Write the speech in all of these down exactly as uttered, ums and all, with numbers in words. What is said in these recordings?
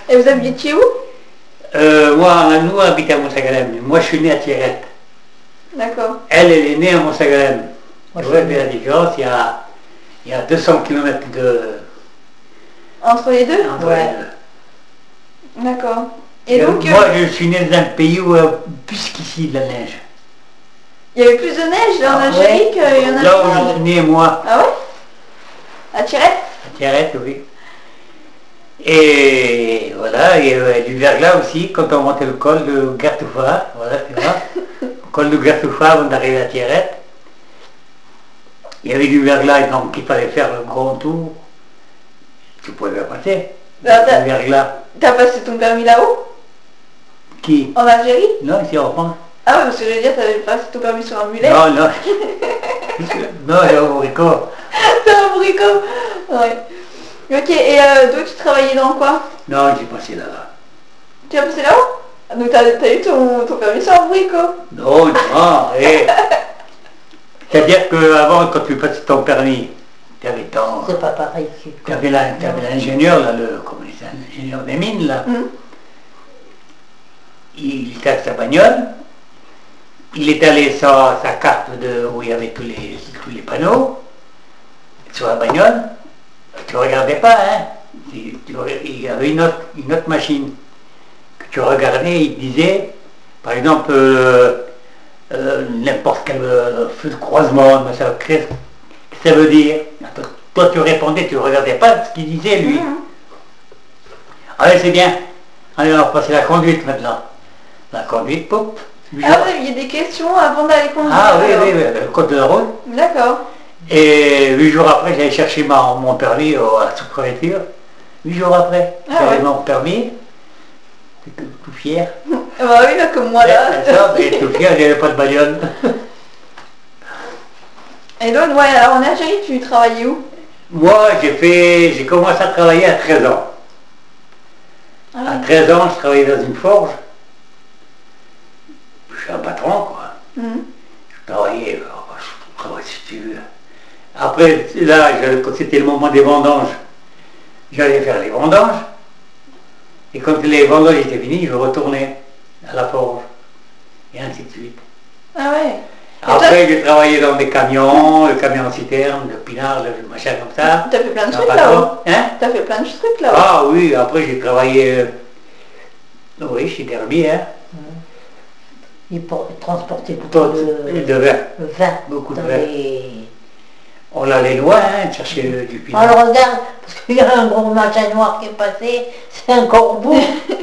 Et vous habitiez où? euh, Moi, nous, on habite à Mont-Saint-Galem. Moi, je suis né à Thierrette. D'accord. Elle, elle est née à Mont-Saint-Galem. Moi, Tu je vois, suis la différence, il y a, il y a deux cents kilomètres de... Entre les deux? entre Ouais. les deux. D'accord. Et Et donc, moi, euh, je suis né dans un pays où il y a plus qu'ici de la neige. il y avait plus de neige en Ah, Algérie ouais. qu'il y en a Là où ici? je suis né, moi, Ah ouais? À Thierrette? à Thierrette, oui. Et voilà, il y avait du verglas aussi, quand on montait le col de Gartoufa, voilà, tu vois. Le col de Gartoufa, avant d'arriver à Thierrette. Il y avait du verglas, donc il fallait faire le grand tour. Tu pouvais pas passer. Ah, t'as- Le verglas. T'as passé ton permis là-haut? Qui? En Algérie? Non, ici en France. Ah ouais, parce que je veux dire, t'avais passé ton permis sur un mulet? Non, non. Non, il y a au Rico. T'es un bricot? Ouais. Ok, et euh, donc tu travaillais dans quoi? Non, j'ai passé là-bas. Tu as passé là-haut? Ah, donc t'as as eu ton, ton permis sur un bricot? Non, non, et... C'est-à-dire qu'avant, quand tu passais ton permis, tu avais ton... C'est pas pareil. Tu avais l'ingénieur, là, le... Comment il s'appelle, l'ingénieur des mines, là. Hum. Il était avec sa bagnole. Il est allé sur sa carte de, où il y avait tous les, tous les panneaux, sur la bagnole. Tu ne regardais pas, hein. Tu- tu- il y avait une autre, une autre machine que tu regardais, il disait, par exemple, euh, euh, n'importe quel euh, feu de croisement, ça, qu'est-ce que ça veut dire? Toi, tu répondais, tu ne regardais pas ce qu'il disait, lui. Mhm. Allez, c'est bien. Allez, on va passer la conduite maintenant. La conduite, pop. Ah, vous aviez des questions avant d'aller conduire? Ah oui, alors? oui, oui, le code de la route. D'accord. Et huit jours après, j'allais chercher mon, mon permis au- à la sous-préfecture. Huit jours après, Ah j'avais ouais. mon permis. J'étais tout, tout fier. Ah bah oui, là, comme moi là. Et, ça, mais tout fier, j'avais pas de bagnole. Et donc, ouais, alors en Algérie, tu travaillais où? Moi, j'ai fait, j'ai commencé à travailler à treize ans. Ah À ouais. treize ans, je travaillais dans une forge. Je suis un patron, quoi. Mhm. Je travaillais, oh, je travaillais si tu veux. Après, là, je- quand c'était le moment des vendanges, j'allais faire les vendanges. Et quand les vendanges étaient finies, je retournais à la forge. Et ainsi de suite. Ah ouais. Et Après, j'ai travaillé dans des camions, le camion citerne, le pinard, le machin comme ça. T'as fait plein de Un trucs patron. là-haut? Hein? T'as fait plein de trucs là-haut? Ah oui, après j'ai travaillé, euh, oui, chez Derby, hein. Il por- il transportait beaucoup Tout, de, de vin. de vin Beaucoup de dans vin. les... On allait loin, hein, chercher le- du pinard. Alors regarde, parce qu'il y a un gros machin noir qui est passé, c'est un corbeau.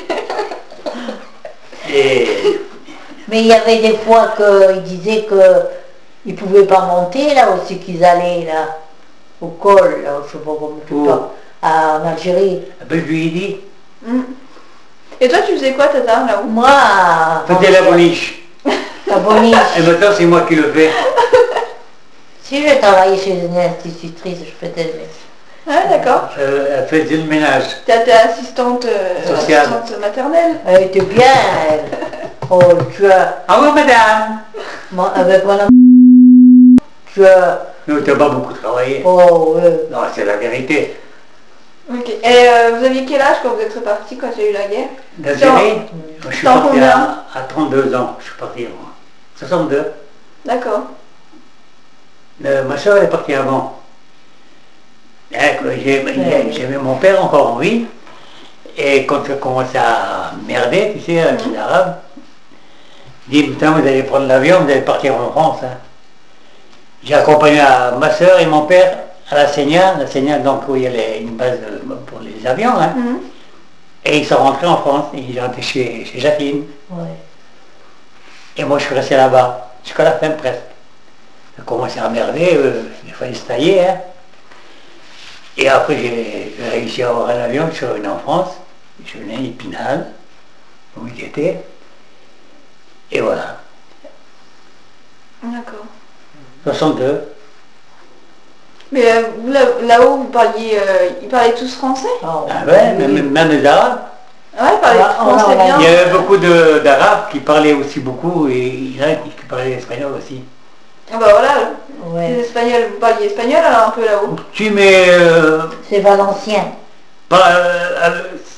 Et Mais il y avait des fois qu'ils disaient qu'ils ne pouvaient pas monter là aussi, qu'ils allaient là, au col, là, je sais pas comment tu Où? parles, à- en Algérie. ben, je lui ai dit, Mhm. Et toi, tu faisais quoi, Tata, là-haut? Moi, c'était la boniche. La boniche. Et maintenant c'est moi qui le fais. Si je travaillais chez une institutrice, je faisais... Ah, d'accord. Euh, elle faisait le ménage. T'es assistante, euh, Sociale. assistante maternelle? Elle était bien, elle. Oh, tu as... Ah oui, madame. Moi, avec madame... Tu as... Nous, t'as pas beaucoup travaillé. Oh, ouais. Non, c'est la vérité. Ok. Et euh, vous aviez quel âge quand vous êtes reparti, quand il y a eu la guerre? D'Algérie, je suis Dans parti combien? à, à trente-deux ans. Je suis parti moi. soixante-deux. D'accord. Euh, ma soeur elle est partie avant. Hein, que j'ai- Ouais. J'avais mon père encore en vie. Et quand j'ai commencé à merder, tu sais, avec les Arabes, il dit, putain, vous allez prendre l'avion, vous allez partir en France. Hein. J'ai accompagné à ma soeur et mon père à la Seigneur, la Seigneur, donc où il y a les- une base de- pour les avions. Hein. Mhm. Et ils sont rentrés en France, et ils sont rentrés chez, chez Jacqueline. Ouais. Et moi, je suis resté là-bas, jusqu'à la fin presque. J'ai commencé à merder, euh, il fallait se tailler. Hein. Et après, j'ai j'ai réussi à avoir un avion, je suis revenu en France. Je suis venu à Épinal, où il était. Et voilà, D'accord. soixante-deux. Mais euh, vous, là- là-haut, vous parliez, euh, ils parlaient tous français? Oh, Ah ouais, oui. même, même les Arabes. Ouais, ils parlaient Ah, tous on a- français on a- bien. Il y avait beaucoup de- d'Arabes qui parlaient aussi beaucoup, et il y en a qui qui parlaient espagnol aussi. Ah bah voilà, les Ouais. Espagnols, vous parliez espagnol alors un peu là-haut? Tu mets... euh, C'est valencien. pas, euh, euh,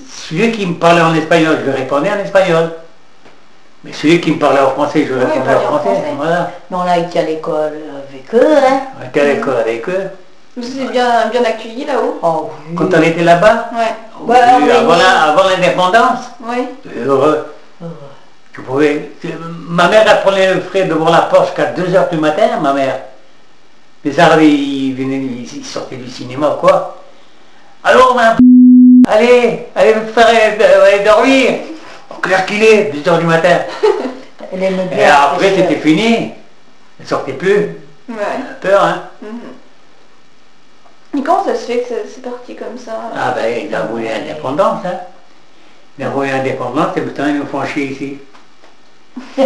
celui qui me parlait en espagnol, je lui répondais en espagnol. Mais celui qui me parlait en français, je lui Oui, répondais en français. français. Voilà. Mais on a été à l'école avec eux, hein. On était à l'école avec eux. Vous êtes bien, bien accueillis là-haut? Oh oui. Quand on était là-bas, Ouais. oui, Ouais, on est avant né. la- avant l'indépendance, Oui. heureux. Oh. Tu pouvais... Ma mère, elle prenait le frais devant la porte jusqu'à deux heures du matin, ma mère. Les Arabes, ils, venaient, ils sortaient du cinéma ou quoi. Alors, ma allez, allez vous faire euh, allez dormir. Quelle heure qu'il est? deux heures du matin. Elle aimait bien. Et après, parce que- c'était fini. Elle ne sortait plus. Ouais. Peur, hein. Mhm. Et comment ça se fait que ça- c'est parti comme ça? Ah ben, il a voulu l'indépendance, hein. Il a voulu l'indépendance, et maintenant, ils nous font chier ici. C'est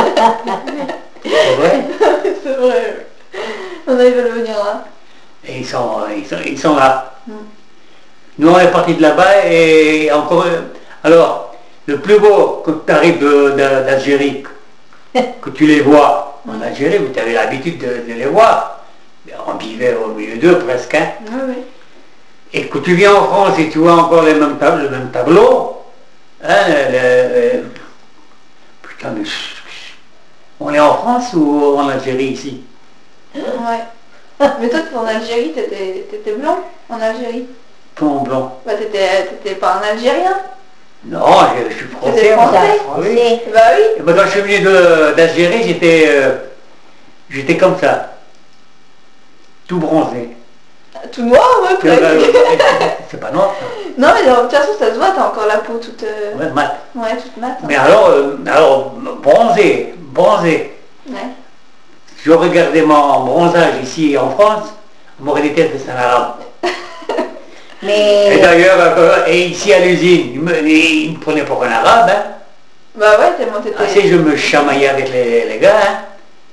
vrai. C'est vrai. On arrive à venir là. Et ils sont, ils sont, ils sont là. Mm. Nous, on est partis de là-bas et encore... Alors, le plus beau, quand tu arrives d'Algérie, que tu les vois en Algérie, tu avais l'habitude de, de les voir. On vivait au milieu d'eux presque. Hein. Oui, oui. Et que tu viens en France et tu vois encore les mêmes tab le même tableau, hein, le- le- putain, mais on est en France ou en Algérie ici? Ouais. Mais toi, t'es en Algérie, t'étais t'étais blanc en Algérie. Tout en blanc. Bah, t'étais t'étais pas un Algérien. Non, je, je suis T'étais français. moi. français. Oui. Français. Bah oui. Et ben, quand je suis venu de- d'Algérie, j'étais euh, j'étais comme ça. Tout bronzé. Tout noir, ouais, Euh, presque. euh, C'est pas noir, ça. Non, mais de toute façon, ça se voit, t'as encore la peau toute... euh, Ouais, mat. Ouais, toute mate. hein. Mais alors, euh, alors, bronzé, bronzé. Ouais. Si je regardais mon bronzage ici en France, on m'aurait dit que c'est un arabe. Et Mais d'ailleurs, euh, et ici à l'usine, il me, il me prenait pour un arabe. Hein. Bah ouais, tellement t'étais... Ah, si je me chamaillais avec les, les gars. Hein.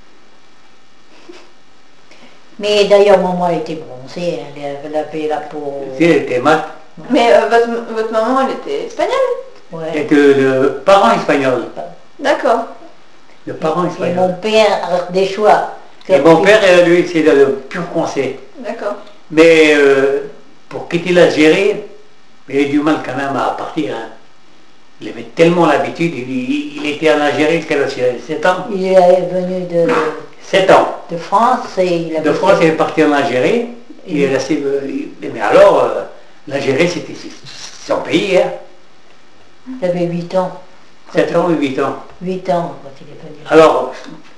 mais d'ailleurs maman elle était bronzée, elle avait la peau. Tu sais, elle était mat. Mais euh, votre, votre maman, elle était espagnole? Elle Ouais. était le parent espagnol. D'accord. Le parent Et espagnol. mon père des choix. Et mon père, euh, lui, c'est le, le pur français. D'accord. Mais euh, pour quitter l'Algérie, il a eu du mal quand même à partir. Hein. Il avait tellement l'habitude, il, il- il était en Algérie jusqu'à sept ans. Il est venu de, sept ans. de France et il avait De France, il est parti en Algérie. Il est resté, euh, il- mais alors, euh, l'Algérie, c'était son pays. Hein. il avait huit ans. sept ans ou huit ans. huit ans quand il est venu. Alors,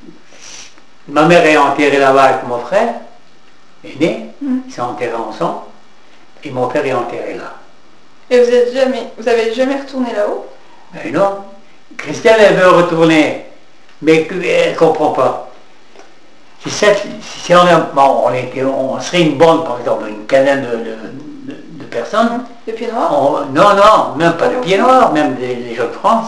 ma mère est enterrée là-bas avec mon frère, aîné. Mm. Ils sont enterrés ensemble. Et mon père est enterré là. Et vous êtes jamais... Vous avez jamais retourné là-haut? Mais non. Christiane, elle veut retourner, mais que- elle ne comprend pas. Si, cette- si on, a- bon, on, était, on serait une bande, par exemple, une quinzaine de, de- de- de personnes, Le pied noir? on- non, non, même pas de pieds noirs, même des, des gens de France,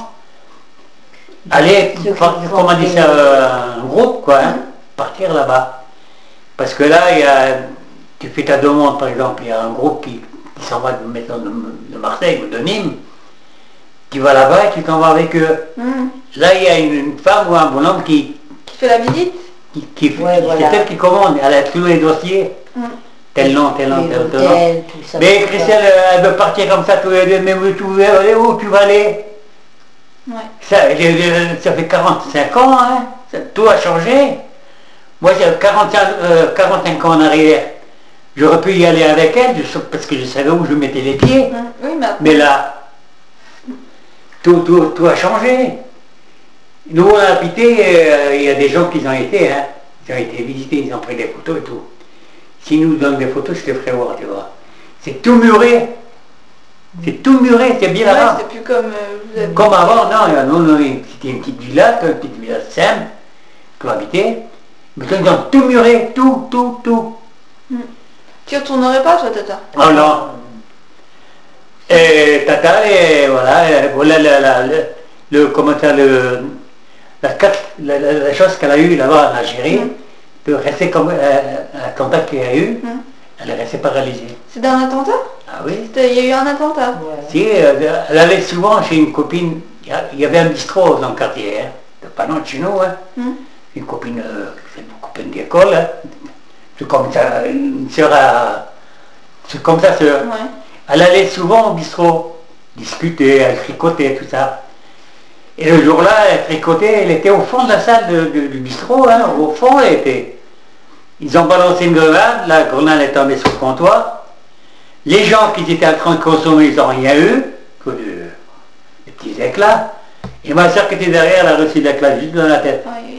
aller, Ceux qui par- font comment on dit des- ça, euh, un groupe, quoi, hein, partir là-bas. Parce que là, il y a, tu fais ta demande, par exemple, il y a un groupe qui, qui s'en va de, mettons, de, de Marseille ou de Nîmes, tu vas là-bas et tu t'en vas avec eux. Mm. Là, il y a une, une femme ou un bonhomme qui, Qui fait la visite? qui, qui- Ouais, qui- voilà. c'est elle qui commande, elle a tous les dossiers, Mm. tel nom, tel nom, Les tel, tel nom. hôtels, tout ça. Mais tout ça. Christelle, elle veut partir comme ça tous les deux, mais où tu veux aller, où tu vas aller? Ouais. Ça, euh, ça fait quarante-cinq ans, hein, ça- tout a changé. Moi, j'ai quarante-cinq, euh, quarante-cinq ans en arrière. J'aurais pu y aller avec elle, je- parce que je savais où je mettais les pieds. Mm. Oui, mais... Mais là, tout, tout, tout a changé. Nous, on a habité, euh, il y a des gens qui ont été, hein, ils ont été visités, ils ont pris des photos et tout. S'ils nous donnent des photos, je te ferai voir, tu vois. C'est tout muré. C'est tout muré, c'est bien Ouais, avant. c'est plus comme... euh, vous avez... Comme avant, non, non, non, c'était une petite villa, une petite villa simple, qu'on habitait. Mais ils ont tout muré, tout, tout, tout. Tu retournerais pas, toi, Tata? Oh non. Et Tata, et voilà, et voilà la, la, le, le- comment ça, le, la, carte- la, la- la chose qu'elle a eue là-bas en Algérie, Mm. de rester comme euh, un contact qu'elle a eu, Mm. elle est restée paralysée. C'est d'un attentat? Ah oui. C'était- Il y a eu un attentat? Ouais. Si, euh, elle allait souvent chez une copine, il y a- il y avait un bistrot dans le quartier, hein, pas loin de chez nous, hein. Mm. Une copine, euh, c'est une copine d'école, hein. C'est comme ça, une sœur à... C'est comme ça, sœur. Ouais. Elle allait souvent au bistrot. discuter, elle tricotait, tout ça. Et le jour-là, elle tricotait, elle était au fond de la salle de, de, du bistrot, hein, au fond, elle était. Ils ont balancé une grenade, la grenade est tombée sur le comptoir. Les gens qui étaient en train de consommer, ils n'ont rien eu, que de, des petits éclats. Et ma soeur qui était derrière, elle a reçu l'éclat juste dans la tête. Aïe,